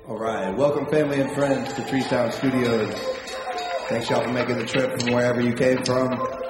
All right. Welcome, family and friends, to Tree Sound Studios. Thanks, y'all, for making the trip from wherever you came from.